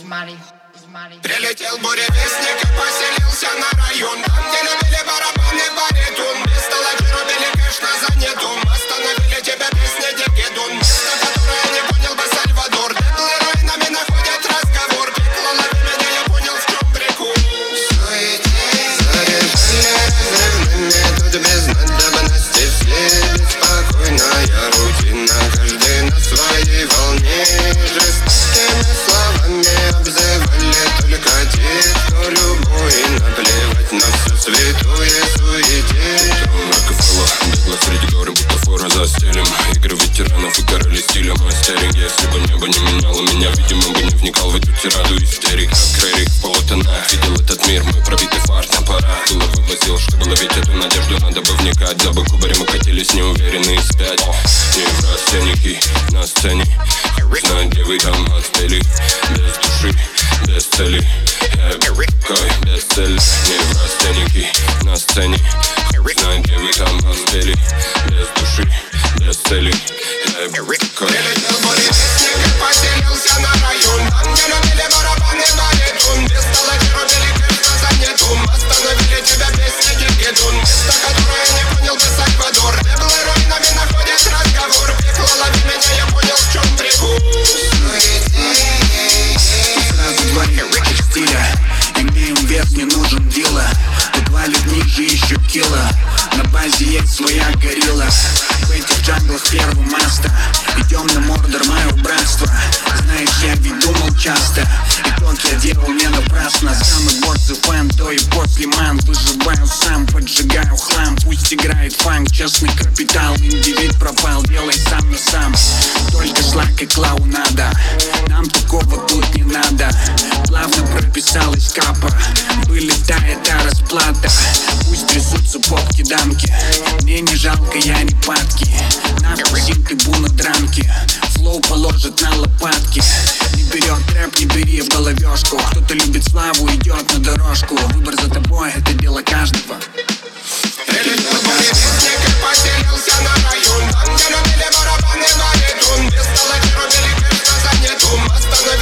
Прилетел буревестник и поселился на район, там, где любили барабаны, баритон. Без толочи рубили кэш на занятом. Остановили тебя песни Дигидун. Место, которое не понял бы Сальвадор. Деблы руинами находят разговор. Пекло лови меня, я понял, в чем прикол. Заряжали разрывными, тут без надобности. Все беспокойная рутина, каждый на своей волне. Жестокими словами обзывали только те, кто любой. Наплевать на все святое суете. Рокфелло, бегла среди горы, бутафора застелим. Игры ветеранов и короли стиля мастеринг. Если бы небо не меняло меня, видимо, бы не вникал в эту тираду истерик. Как Рерик в полутонах видел этот мир, мой пробитый фарт на пора. Было вывозил, чтобы ловить эту надежду, надо бы вникать. Дабы кубари мы катились неуверенные спять. Не в расценники на сцене, знать, где вы там отстали. Без души, без цели, какой без цели. Не в расценики на сцене, знать, где вы там отстали. Без души, без цели, какой. Прилетел буревестник и поселился на район, там, где любили барабаны, баритон. Без толочи рубили кэш на занятом. Остановили тебя песни Дигидун. Место, которое не понял бы Сальвадор. Деблы руинами находят разговор. Пекло лови меня, я понял, в чем прикол. Сразу два ярких стиля. Имеем вес, не нужен дила. Валит ниже еще кило. На базе есть своя горилла. В этих джанглах первый мастер. Идем на Мордор, мое братство. Знаешь, я ведь думал часто. Итог я делал не напрасно. Самый борзый фэн, то и после ман. Выживаю сам, поджигаю хлам. Пусть играет фанк, честный капитал. Индивид пропал, делай сам на сам. Только шлак и клоунада. Нам такого тут не надо. Плавно прописалась капа. Вылетает расплата. Пусть трясутся попки-дамки. Мне не жалко, я не падки. На кузинкой буна дранки. Флоу положит на лопатки. Не берет рэп, не бери в головешку. Кто-то любит славу, идет на дорожку. Выбор за тобой, это дело каждого. Прилетел буревестник и поселился на район, там, где любили барабаны, баритон. Без толочи рубили кэш на занятом. Остановили